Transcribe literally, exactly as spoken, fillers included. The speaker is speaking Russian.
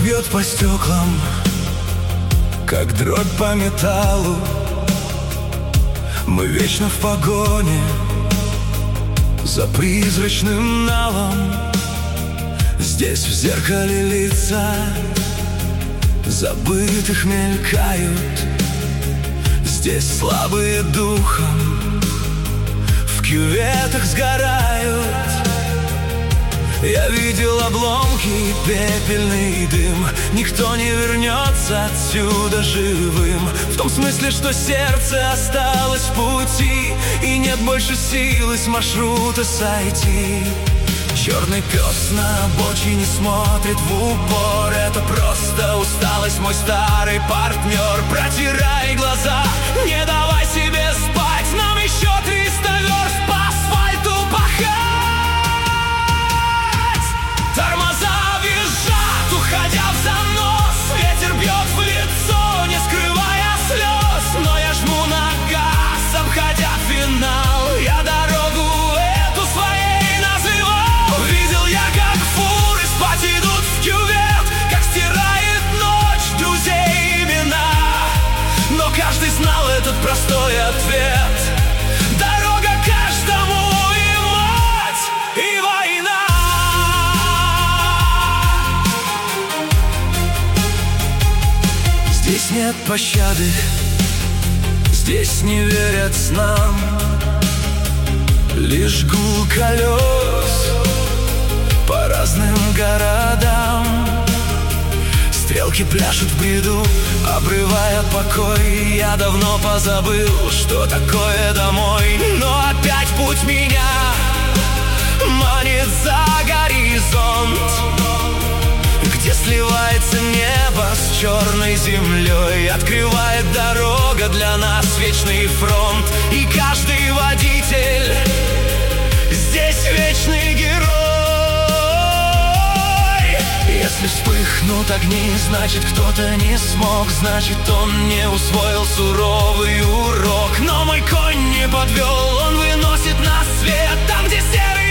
бьет по стеклам, как дробь по металлу. Мы вечно в погоне за призрачным налом. Здесь в зеркале лица забытых мелькают. Здесь слабые духом в кюветах сгорают. Я видел обломки и пепельный дым. Никто не вернется отсюда живым. В том смысле, что сердце осталось в пути, и нет больше силы с маршрута сойти. Черный пес на обочине смотрит в упор. Это просто усталость, мой старый партнер. Протирай глаза, не давай себе спать. Нам еще триста верст по асфальту пахать. Тормоза визжат, уходя в занос. Ветер бьет в лицо, не скрывая слез. Но я жму на газ, обходя финал. Я дорогу эту своей называл. Видел я, как фуры спать идут в кювет, как стирает ночь друзей имена. Но каждый знал этот простой ответ: дорога каждому и мать, и война. Здесь нет пощады, здесь не верят снам. Лишь гул колес по разным городам. Стрелки пляшут в бреду, обрывая покой. Я давно позабыл, что такое домой. Но опять путь меня манит за горизонт, где сливается небо с черной землей. Открывает дорога для нас вечный фронт. И каждый водитель здесь вечный герой. Если вспыхнут огни, значит кто-то не смог. Значит он не усвоил суровый урок. Но мой конь не подвел, он выносит на свет там, где серый